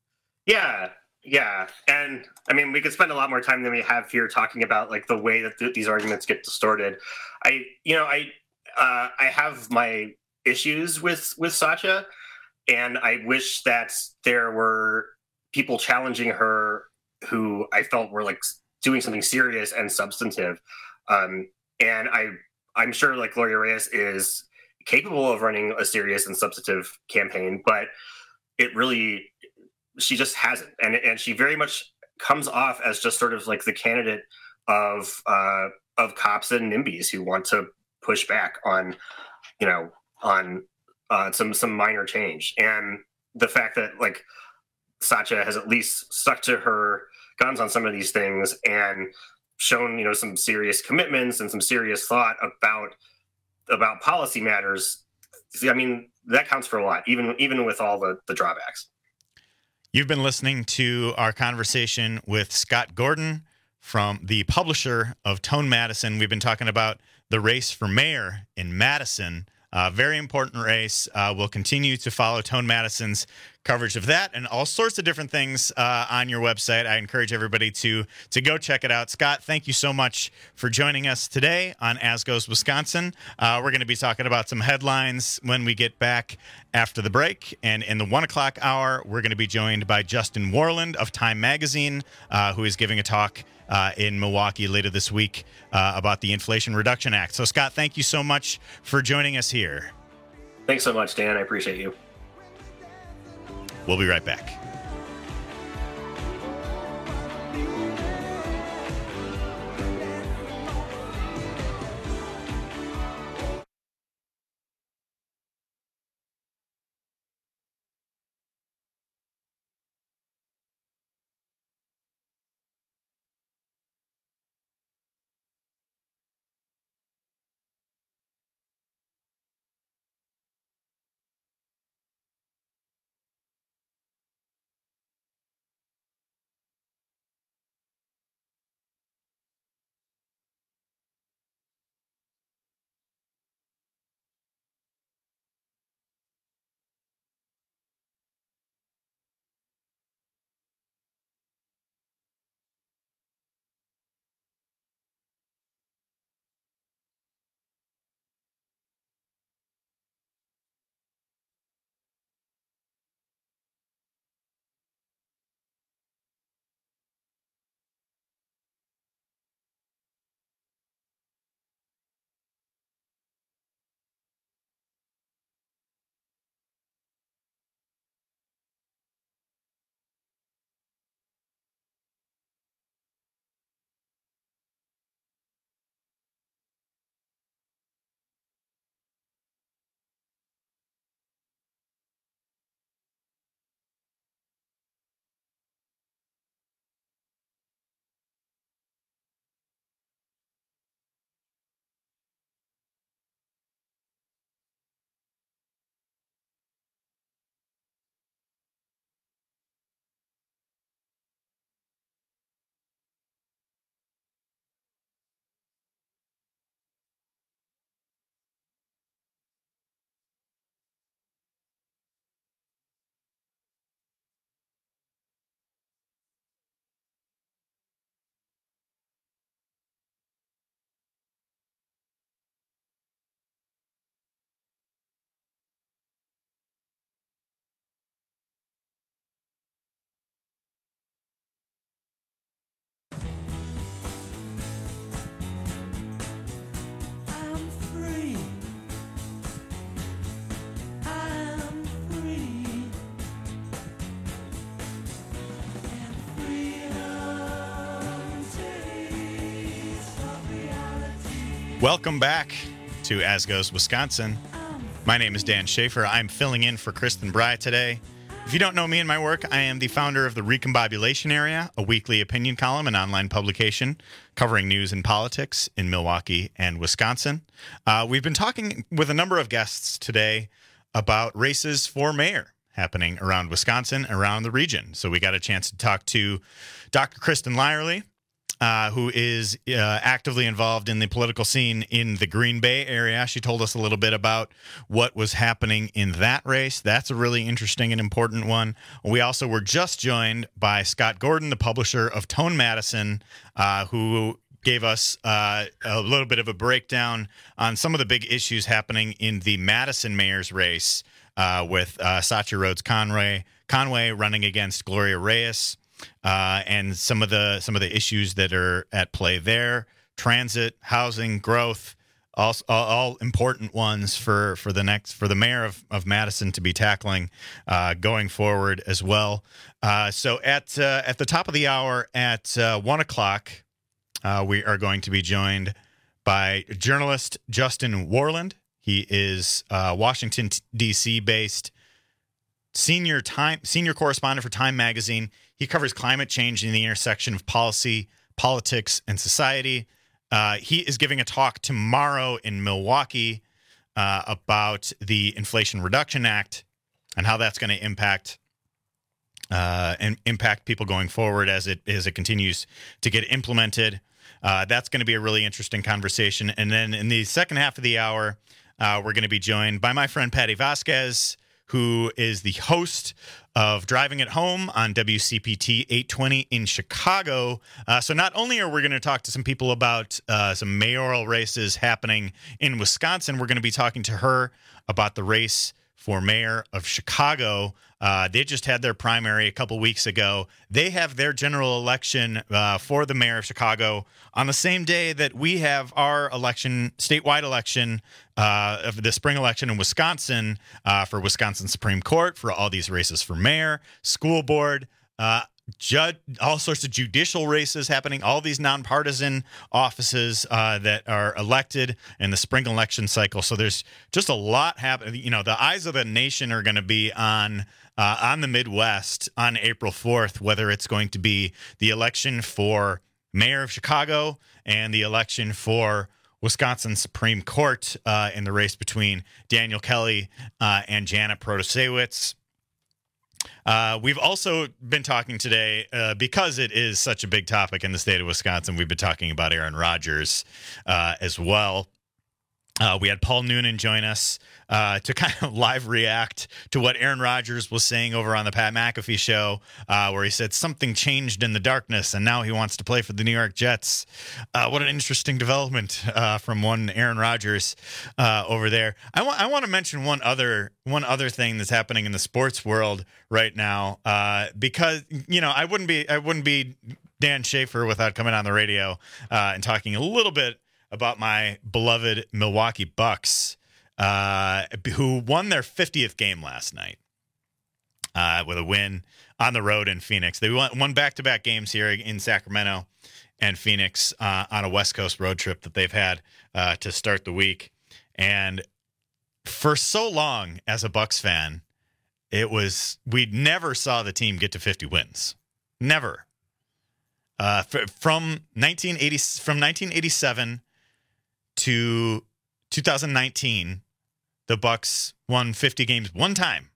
Yeah, yeah, and I mean, we could spend a lot more time than we have here talking about like the way that th- these arguments get distorted. I, you know, I uh, I have my issues with with Satya, and I wish that there were people challenging her who I felt were like doing something serious and substantive. Um, and I, I'm sure like Gloria Reyes is capable of running a serious and substantive campaign, but it really, she just hasn't. And, and she very much comes off as just sort of like the candidate of, uh, of cops and NIMBYs who want to push back on, you know, on uh, some, some minor change. And the fact that like, Satya has at least stuck to her guns on some of these things and shown, you know, some serious commitments and some serious thought about about policy matters. I mean, that counts for a lot, even even with all the, the drawbacks. You've been listening to our conversation with Scott Gordon, from the publisher of Tone Madison. We've been talking about the race for mayor in Madison. Uh, very important race. Uh, we'll continue to follow Tone Madison's coverage of that and all sorts of different things uh, on your website. I encourage everybody to to go check it out. Scott, thank you so much for joining us today on As Goes Wisconsin. Uh, we're going to be talking about some headlines when we get back after the break. And in the one o'clock hour, we're going to be joined by Justin Warland of Time Magazine, uh, who is giving a talk Uh, in Milwaukee later this week uh, about the Inflation Reduction Act. So, Scott, thank you so much for joining us here. Thanks so much, Dan. I appreciate you. We'll be right back. Welcome back to As Goes Wisconsin. My name is Dan Schaefer. I'm filling in for Kristen Bry today. If you don't know me and my work, I am the founder of the Recombobulation Area, a weekly opinion column and online publication covering news and politics in Milwaukee and Wisconsin. Uh, we've been talking with a number of guests today about races for mayor happening around Wisconsin, around the region. So we got a chance to talk to Doctor Kristen Lyerly, Uh, who is uh, actively involved in the political scene in the Green Bay area. She told us a little bit about what was happening in that race. That's a really interesting and important one. We also were just joined by Scott Gordon, the publisher of Tone Madison, uh, who gave us uh, a little bit of a breakdown on some of the big issues happening in the Madison mayor's race uh, with uh, Satya Rhodes Conway, Conway running against Gloria Reyes. Uh, and some of the some of the issues that are at play there: transit, housing, growth, all, all important ones for, for the next for the mayor of, of Madison to be tackling uh, going forward as well. Uh, so at uh, at the top of the hour at uh, one o'clock, uh, we are going to be joined by journalist Justin Warland. He is uh, Washington D C based senior time senior correspondent for Time Magazine. He covers climate change in the intersection of policy, politics, and society. Uh, he is giving a talk tomorrow in Milwaukee uh, about the Inflation Reduction Act and how that's going to impact uh, and impact people going forward as it as it continues to get implemented. Uh, that's going to be a really interesting conversation. And then in the second half of the hour, uh, we're going to be joined by my friend Patty Vasquez, who is the host of Driving It Home on W C P T eight twenty in Chicago. Uh, so not only are we going to talk to some people about uh, some mayoral races happening in Wisconsin, we're going to be talking to her about the race for mayor of Chicago. Uh, they just had their primary a couple weeks ago. They have their general election uh, for the mayor of Chicago on the same day that we have our election, statewide election uh, of the spring election in Wisconsin uh, for Wisconsin Supreme Court, for all these races for mayor, school board, uh, judge, all sorts of judicial races happening, all these nonpartisan offices uh, that are elected in the spring election cycle. So there's just a lot happening. You know, the eyes of the nation are going to be on uh, on the Midwest on April fourth, whether it's going to be the election for mayor of Chicago and the election for Wisconsin Supreme Court uh, in the race between Daniel Kelly uh, and Janet Protasiewicz. Uh, we've also been talking today, uh, because it is such a big topic in the state of Wisconsin, we've been talking about Aaron Rodgers uh, as well. Uh, we had Paul Noonan join us uh, to kind of live react to what Aaron Rodgers was saying over on the Pat McAfee show, uh, where he said something changed in the darkness and now he wants to play for the New York Jets. Uh, what an interesting development uh, from one Aaron Rodgers uh, over there. I want I want to mention one other one other thing that's happening in the sports world right now, uh, because you know I wouldn't be I wouldn't be Dan Schaefer without coming on the radio uh, and talking a little bit about my beloved Milwaukee Bucks, uh, who won their fiftieth game last night uh, with a win on the road in Phoenix. They won, won back-to-back games here in Sacramento and Phoenix uh, on a West Coast road trip that they've had uh, to start the week. And for so long as a Bucks fan, it was we never saw the team get to fifty wins. Never. Uh, f- from nineteen eighty from nineteen eighty-seven to two thousand nineteen, the Bucks won fifty games one time.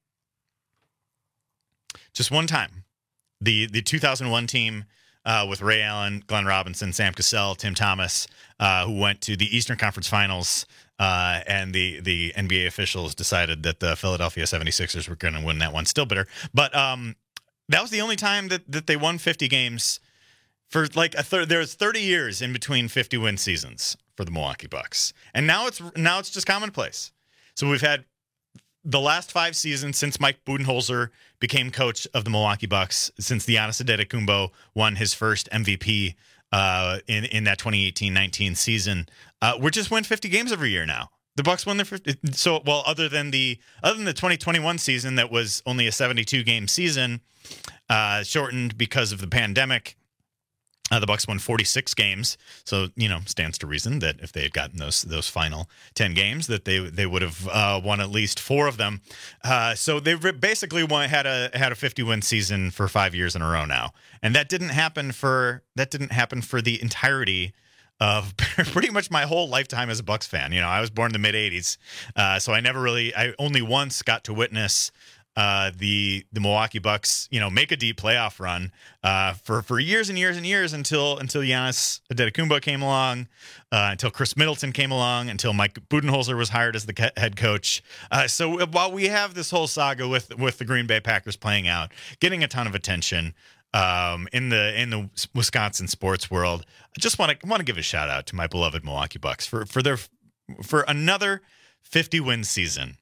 Just one time. The the two thousand one team uh, with Ray Allen, Glenn Robinson, Sam Cassell, Tim Thomas, uh, who went to the Eastern Conference Finals, uh, and the, the N B A officials decided that the Philadelphia seventy-sixers were going to win that one. Still bitter. But um, that was the only time that, that they won fifty games for like a third. There's thirty years in between fifty win seasons for the Milwaukee Bucks. And now it's now it's just commonplace. So we've had the last five seasons since Mike Budenholzer became coach of the Milwaukee Bucks, since Giannis Antetokounmpo won his first M V P uh, in, in that twenty eighteen nineteen season. Uh, we're just win fifty games every year now. The Bucks won their fifty. So, well, other than the other than the twenty twenty-one season that was only a seventy-two game season, uh, shortened because of the pandemic. Uh, the Bucks won forty-six games, so you know stands to reason that if they had gotten those those final ten games, that they they would have uh, won at least four of them. Uh, so they basically won, had a had a fifty win season for five years in a row now, and that didn't happen for that didn't happen for the entirety of pretty much my whole lifetime as a Bucks fan. You know, I was born in the mid eighties, uh, so I never really, I only once got to witness Uh, the the Milwaukee Bucks, you know, make a deep playoff run uh, for for years and years and years until until Giannis Antetokounmpo came along, uh, until Chris Middleton came along, until Mike Budenholzer was hired as the ca- head coach. Uh, so while we have this whole saga with with the Green Bay Packers playing out, getting a ton of attention um, in the in the Wisconsin sports world, I just want to want to give a shout out to my beloved Milwaukee Bucks for for their for another fifty win season.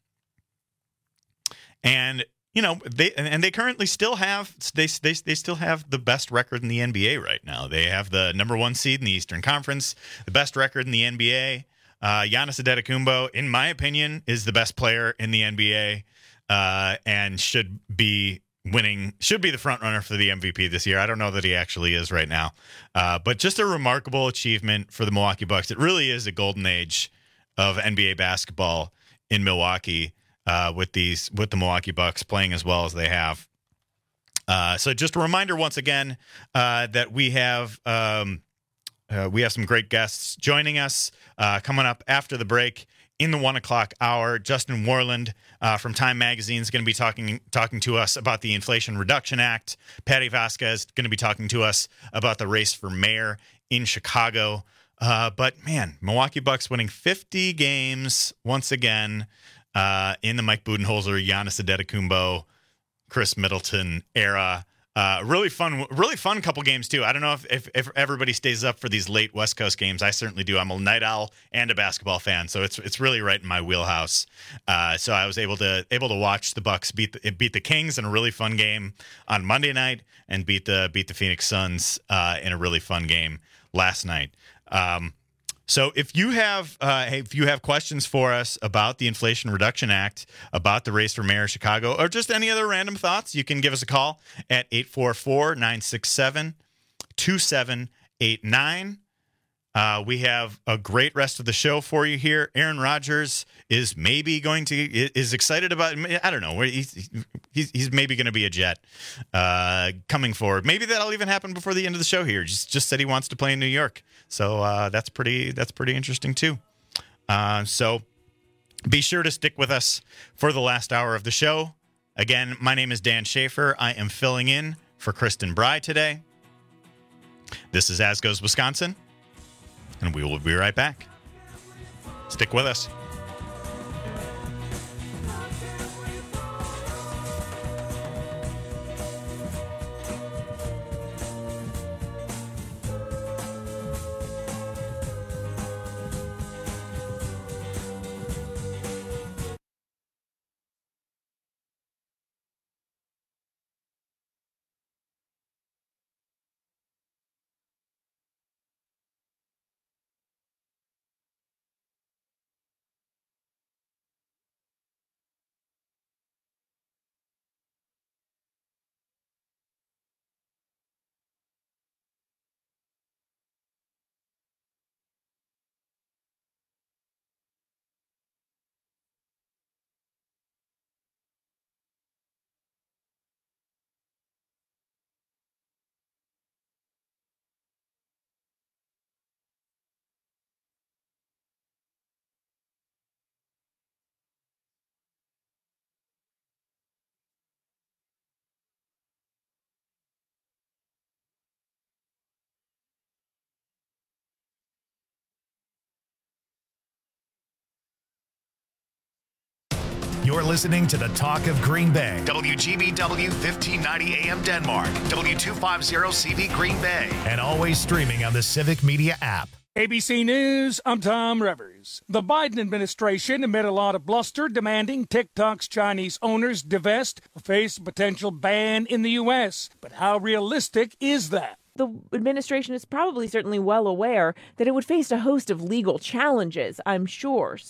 And you know they and they currently still have they, they they still have the best record in the N B A right now. They have the number one seed in the Eastern Conference, the best record in the N B A. Uh, Giannis Antetokounmpo, in my opinion, is the best player in the N B A uh, and should be winning, should be the front runner for the M V P this year. I don't know that he actually is right now, uh, but just a remarkable achievement for the Milwaukee Bucks. It really is a golden age of N B A basketball in Milwaukee. Uh, with these, with the Milwaukee Bucks playing as well as they have. Uh, so just a reminder once again uh, that we have um, uh, we have some great guests joining us uh, coming up after the break in the one o'clock hour. Justin Warland uh, from Time Magazine is going to be talking talking to us about the Inflation Reduction Act. Patty Vasquez is going to be talking to us about the race for mayor in Chicago. Uh, but man, Milwaukee Bucks winning fifty games once again. Uh, in the Mike Budenholzer, Giannis Antetokounmpo, Chris Middleton era. Uh, really fun, really fun couple games too. I don't know if, if if everybody stays up for these late West Coast games. I certainly do. I'm a night owl and a basketball fan, so it's it's really right in my wheelhouse. Uh, so I was able to able to watch the Bucks beat the, beat the Kings in a really fun game on Monday night, and beat the beat the Phoenix Suns uh, in a really fun game last night. Um, So if you have uh, if you have questions for us about the Inflation Reduction Act, about the race for mayor of Chicago, or just any other random thoughts, you can give us a call at eight four four, nine six seven, two seven eight nine. Uh, we have a great rest of the show for you here. Aaron Rodgers is maybe going to is excited about. I don't know. He's he's, he's maybe going to be a Jet uh, coming forward. Maybe that'll even happen before the end of the show here. Just just said he wants to play in New York, so uh, that's pretty that's pretty interesting too. Uh, so be sure to stick with us for the last hour of the show. Again, my name is Dan Schaefer. I am filling in for Kristen Bry today. This is As Goes Wisconsin. And we will be right back. Stick with us. You're listening to the Talk of Green Bay. W G B W fifteen ninety A M Denmark. W two fifty C V Green Bay. And always streaming on the Civic Media app. A B C News, I'm Tom Rivers. The Biden administration amid a lot of bluster demanding TikTok's Chinese owners divest or face a potential ban in the U S. But how realistic is that? The administration is probably certainly well aware that it would face a host of legal challenges, I'm sure.